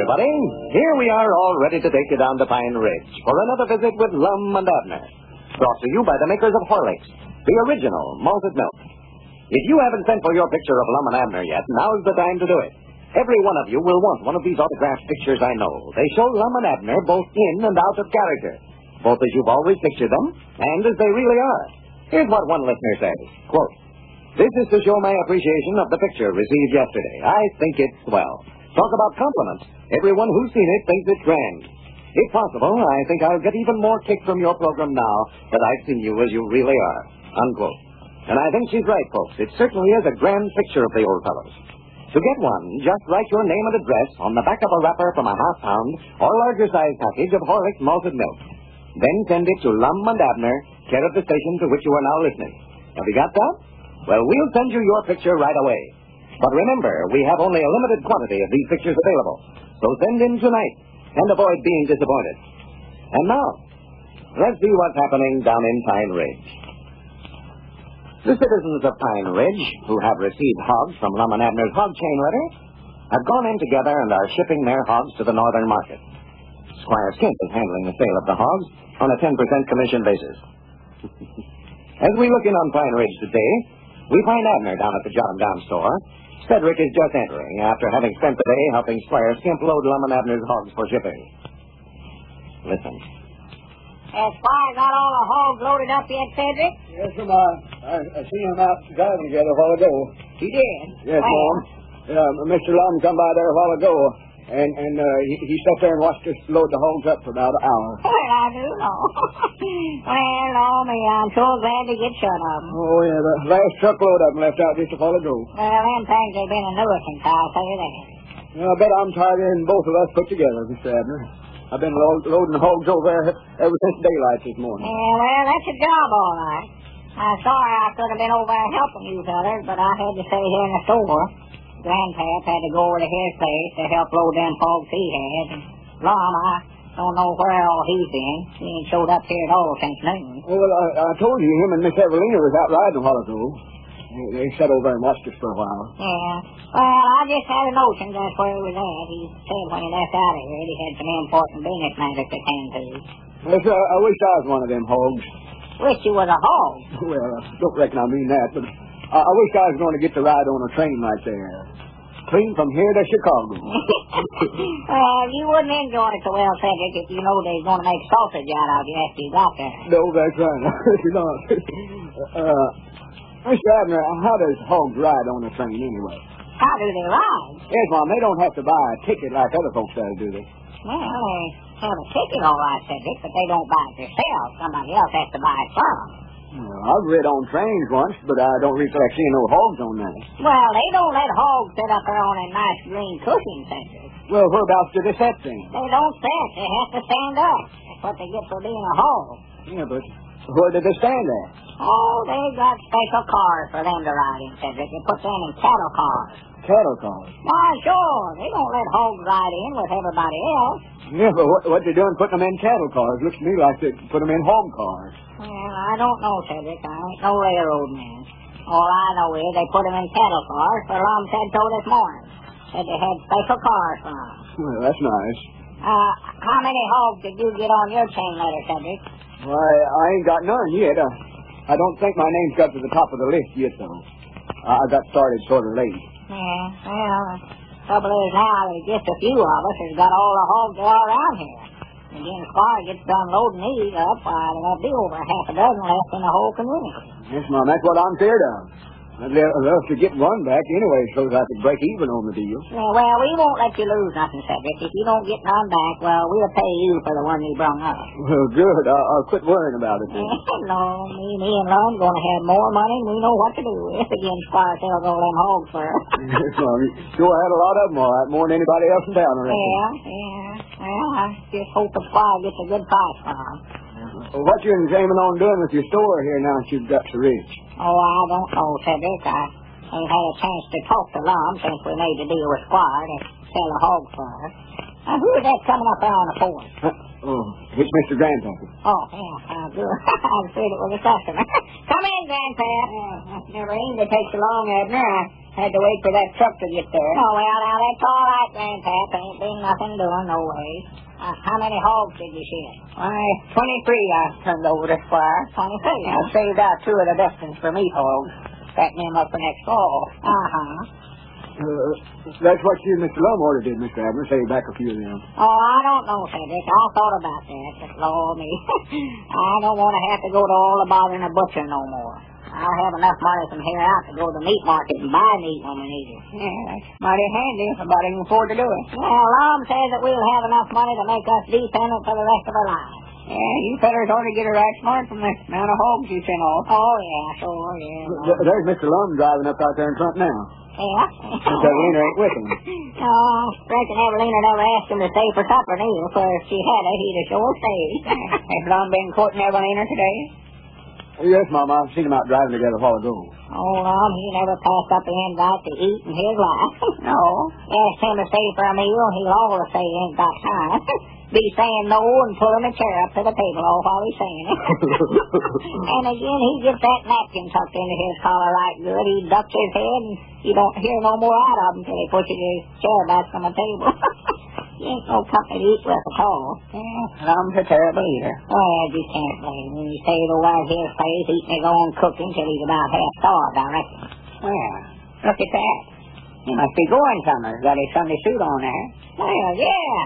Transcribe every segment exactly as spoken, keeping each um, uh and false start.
everybody. Here we are all ready to take you down to Pine Ridge for another visit with Lum and Abner. Brought to you by the makers of Horlicks, the original malted milk. If you haven't sent for your picture of Lum and Abner yet, now's the time to do it. Every one of you will want one of these autographed pictures, I know. They show Lum and Abner both in and out of character, both as you've always pictured them and as they really are. Here's what one listener says, quote, "This is to show my appreciation of the picture received yesterday. I think it's swell. Talk about compliments. Everyone who's seen it thinks it's grand. If possible, I think I'll get even more kick from your program now that I've seen you as you really are." Unquote. And I think she's right, folks. It certainly is a grand picture of the old fellows. To get one, just write your name and address on the back of a wrapper from a half-pound or larger-size package of Horlicks malted milk. Then send it to Lum and Abner, care of the station to which you are now listening. Have you got that? Well, we'll send you your picture right away. But remember, we have only a limited quantity of these pictures available. So send in tonight and avoid being disappointed. And now, let's see what's happening down in Pine Ridge. The citizens of Pine Ridge, who have received hogs from Lum and Abner's hog chain letter, have gone in together and are shipping their hogs to the northern market. Squire Skimp is handling the sale of the hogs on a ten percent commission basis. As we look in on Pine Ridge today, we find Abner down at the John Down store. Cedric is just entering after having spent the day helping Squire Skimp load Lum and Abner's hogs for shipping. Listen. Has Squire got all the hogs loaded up yet, Cedric? Yes, ma'am. I, I seen him out driving together a while ago. He did? Yes, well, ma'am. Uh, Mister Lum come by there a while ago, and and uh, he, he sat there and watched us load the hogs up for about an hour. Well, I do know. Well, oh, me, I'm so glad to get shut of them. Oh, yeah, the last truckload of them left out just a while ago. Well, them things have been a nuisance, I'll tell you that. Well, I bet I'm tired of both of us put together, Mister Abner. I've been lo- loading hogs over there ever since daylight this morning. Yeah, well, that's a job, all right. I'm sorry I could have been over there helping you fellas, but I had to stay here in the store. Grandpap had to go over to his place to help load them hogs he had. And Lum, I don't know where all he's been. He ain't showed up here at all since noon. Oh, well, I, I told you him and Miss Evelina was out riding a while ago. They, they sat over and watched us for a while. Yeah. Well, I just had a notion that's where he was at. He said when he left out of here, he had some important business matters to attend to. Yes, I, I wish I was one of them hogs. Wish you was a hog. Well, I don't reckon I mean that, but I, I wish I was going to get to ride on a train right there. Clean from here to Chicago. Well, you wouldn't enjoy it so well, Cedric, if you know they're going to make sausage out of you after you got there. No, that's right. you know, uh, Mister Abner, how does hogs ride on a train anyway? How do they ride? Yes, Mom, they don't have to buy a ticket like other folks do, do they? Well, they have a ticket, all right, Cedric, but they don't buy it themselves. Somebody else has to buy it for them. Well, I've rid on trains once, but I don't recollect seeing no hogs on them. Well, they don't let hogs sit up there on that nice green cushion, Cedric. Well, whereabouts do they sit then? They don't sit. They have to stand up. That's what they get for being a hog. Yeah, but where do they stand at? Oh, they got special cars for them to ride in, Cedric. They put them in cattle cars. Cattle cars? Why, sure. They don't let hogs ride in with everybody else. Yeah, but what, what they doing putting them in cattle cars? Looks to me like they put them in hog cars. Well, I don't know, Cedric. I ain't no railroad man. All I know is they put them in cattle cars, for Lum said so this morning. Said they had special cars for them. Well, that's nice. Uh, how many hogs did you get on your chain letter, Cedric? Why, I ain't got none yet. Uh, I don't think my name's got to the top of the list yet, though. I, I got started sort of late. Yeah, well, the trouble is now there's just a few of us that's got all the hogs that are around here. And then the Squire gets done loading these up, why, there'll be over half a dozen left in the whole community. Yes, Mom, that's what I'm scared of. I'd love to get one back anyway so that I could break even on the deal. Yeah, well, we won't let you lose nothing, Cedric. If you don't get none back, well, we'll pay you for the one you brung up. Well, good. I'll, I'll quit worrying about it then. No, me, me and Lum going to have more money and we know what to do if again Squire sells all them hogs for us. Yes, Mom. You sure had a lot of them, all right, more than anybody else in town, I reckon. Yeah, yeah. Well, I just hope the Squire gets a good price for them. Well, what you aiming on doing with your store here now that you've got so rich? Oh, I don't know, Cedric. I ain't had a chance to talk to Lum since we made the deal with Squire to sell a hog for us. Uh, who is that coming up there on the porch? Huh? Oh, it's Mister Grandpappy. Oh, yeah, uh, good. I was afraid it was a customer. Come in, Grandpap. Uh, never aimed to take so long, Abner. I had to wait for that truck to get there. Oh, well, now, that's all right, Grandpap. Ain't been nothing doing, no way. Uh, how many hogs did you shed? Why, twenty-three I turned over to Squire. twenty-three? I saved out two of the best ones for meat hogs. Fattening them up for next fall. Uh-huh. Uh, that's what you and Mister Lum did, Mister Abner. Save back a few of them. Oh, I don't know, Cedric. I thought about that, but Lord me. I don't want to have to go to all the bothering a butcher no more. I'll have enough money from here out to go to the meat market and buy meat when we need it. Yeah, that's mighty handy if somebody can afford to do it. Well, Lum says that we'll have enough money to make us dependent for the rest of our lives. Yeah, you fellas ought to get a right smart from the amount of hogs you sent off. Oh, yeah, sure, yeah. Th- There's Mister Lum driving up out there in front now. Yeah? Miss Evelina ain't with him. No, I reckon Evelina never asked him to stay for supper, neither, for if she had it, he'd have sure stayed. Has Lum been courting Evelina today? Yes, Mama. I've seen them out driving together a while ago. Oh, Lum, he never passed up an invite to eat in his life. No. Asked him to stay for a meal, he'll always say he ain't got time. Be saying no and pulling a chair up to the table all while he's saying it. And again, he gets that napkin tucked into his collar right good. He ducks his head and you don't hear no more out of him till he pushes his chair back from the table. He ain't no company to eat with at all. Yeah, Lum's a terrible eater. Well, you can't blame him. You say he'll out his place eating his own cooking till he's about half starved, I reckon. Well, look at that. He must be going somewhere. Got his Sunday suit on there. Well, yeah.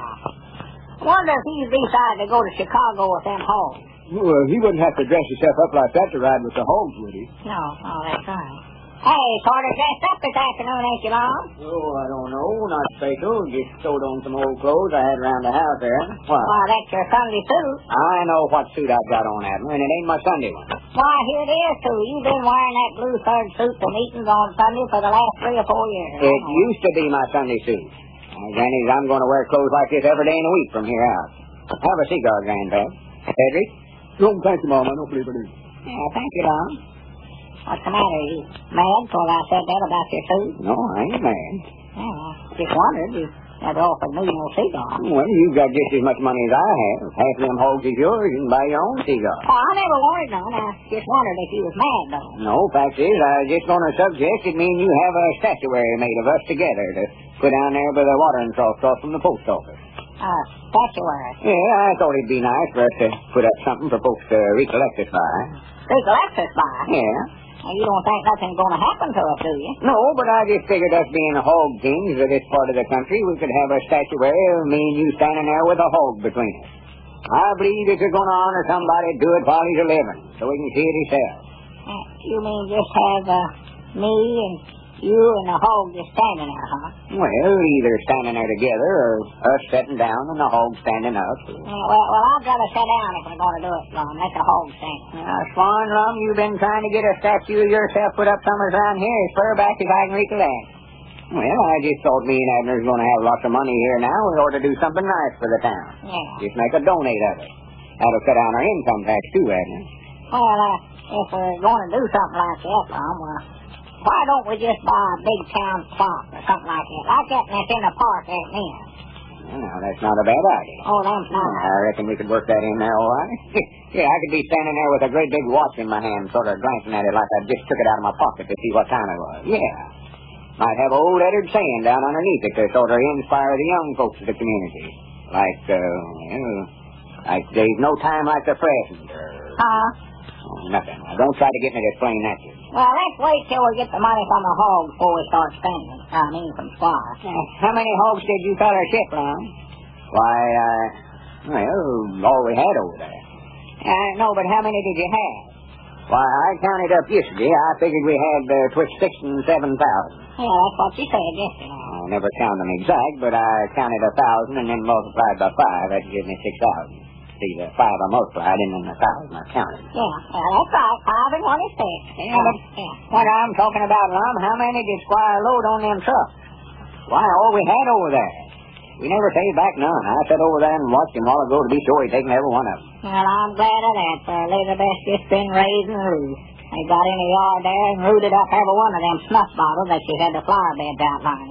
Wonder if he'd decide to go to Chicago with them hogs. Well, he wouldn't have to dress himself up like that to ride with the hogs, would he? No, oh, that's right. Hey, sort of dressed up this afternoon, ain't you, Lum? Oh, I don't know. Not special. Just sewed on some old clothes I had around the house there. What? Why, that's your Sunday suit. I know what suit I've got on, Abner, and it ain't my Sunday one. Why, here it is, too. You've been wearing that blue serge suit to meetings on Sunday for the last three or four years. It used to be my Sunday suit. Now, Granny's, I'm going to wear clothes like this every day in the week from here out. Have a cigar, Grandpap. Cedric? No, thank you, Mama. I don't believe it is. Yeah, thank you, Lum. What's the matter? You mad because I said that about your suit? No, I ain't mad. Yeah, I just wondered. You never offered me no cigar. Well, you've got just as much money as I have. Half of them hogs is yours. You can buy your own cigar. Oh, I never wanted none. I just wondered if you was mad, though. No, fact is, I was just going to suggest that me and you have a statuary made of us together to put down there by the watering trough across from the post office. Uh, statuary. Yeah, I thought it'd be nice for us to put up something for folks to recollect us by. Recollect us by? Yeah. Well, you don't think nothing's going to happen to us, do you? No, but I just figured us being hog kings of this part of the country, we could have a statuary of me and you standing there with a hog between us. I believe if you're going to honor somebody, do it while he's a living, so he can see it himself. Uh, you mean just have uh, me and you and the hog just standing there, huh? Well, either standing there together or us sitting down and the hog standing up. Yeah, well, well, I've got to sit down if we're going to do it, Lum. Let the hog stand. Now, Swan, Lum, you've been trying to get a statue of yourself put up somewhere around here as far back as I can recollect. Well, I just thought me and Abner's going to have lots of money here now. We ought to do something nice for the town. Yeah. Just make a donate of it. That'll cut down our income tax, too, Abner. Well, uh, if we're going to do something like that, Lum, well, why don't we just buy a big town plot or something like that? Like that that's in the park out there. Well, now, that's not a bad idea. Oh, that's not. I reckon we could work that in there all right. Yeah, I could be standing there with a great big watch in my hand, sort of glancing at it like I just took it out of my pocket to see what time it was. Yeah. Might have old Eddard saying down underneath it to sort of inspire the young folks of the community. Like, uh, well, like there's no time like the present, or... Huh? Oh, nothing. Now, don't try to get me to explain that to you. Well, let's wait till we get the money from the hog before we start spending. I mean, from Squire. Uh, how many hogs did you feller ship, Lum? Why, uh, well, all we had over there. Uh, no, but how many did you have? Why, I counted up yesterday. I figured we had uh, twixt six and seven thousand. Yeah, that's what you said yesterday. I never count them exact, but I counted a thousand and then multiplied by five. That gives me six thousand. See, the five I multiplied and then the thousand I counted. Yeah, yeah, that's right. Five and one is six. Yeah, but yeah. What I'm talking about, Lum, how many did Squire load on them trucks? Why, all we had over there. We never paid back none. I sat over there and watched him a while ago to be sure he'd taken every one of them. Well, I'm glad of that, for Elizabeth's just been raised and roosed. They got in the yard there and rooted up every one of them snuff bottles that she had the flower beds outlined with.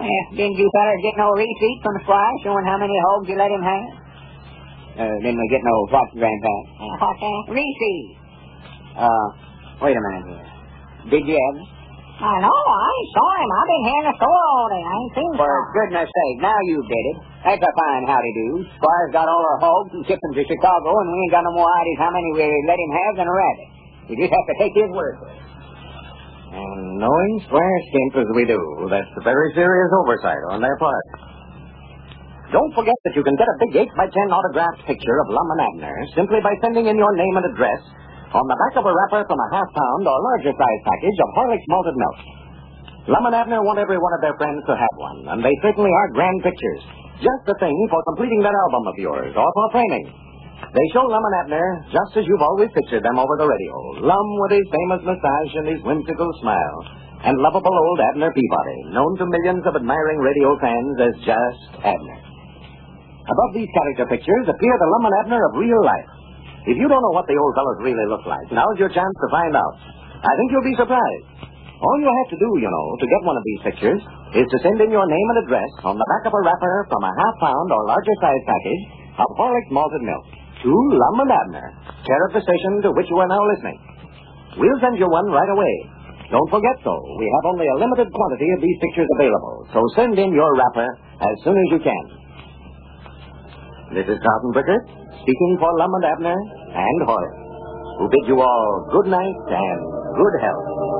Well, didn't you fellas get no receipt from the squire showing how many hogs you let him have? Uh, didn't we get no what, Grandpa? Uh, what's that? Receipt. Uh, wait a minute here. Did you have it? I know, I ain't saw him. I've been here in the store all day. I ain't seen him. For goodness sake, now you did it. That's a fine howdy-do. Squire's got all our hogs and shipped them to Chicago, and we ain't got no more ideas how many we let him have than a rabbit. You just have to take his word for it. And knowing Squire Skimp as we do, that's a very serious oversight on their part. Don't forget that you can get a big eight by ten autographed picture of Lum and Abner simply by sending in your name and address on the back of a wrapper from a half-pound or larger-size package of Horlicks malted milk. Lum and Abner want every one of their friends to have one, and they certainly are grand pictures. Just the thing for completing that album of yours, or for framing. They show Lum and Abner just as you've always pictured them over the radio. Lum with his famous mustache and his whimsical smile, and lovable old Abner Peabody, known to millions of admiring radio fans as just Abner. Above these character pictures appear the Lum and Abner of real life. If you don't know what the old fellows really look like, now's your chance to find out. I think you'll be surprised. All you have to do, you know, to get one of these pictures is to send in your name and address on the back of a wrapper from a half-pound or larger-size package of Horlicks malted milk to Lum and Abner, care of the station to which you are now listening. We'll send you one right away. Don't forget, though, we have only a limited quantity of these pictures available, so send in your wrapper as soon as you can. This is Carlton Brickert, speaking for Lum and Abner and Horlicks, who bid you all good night and good health.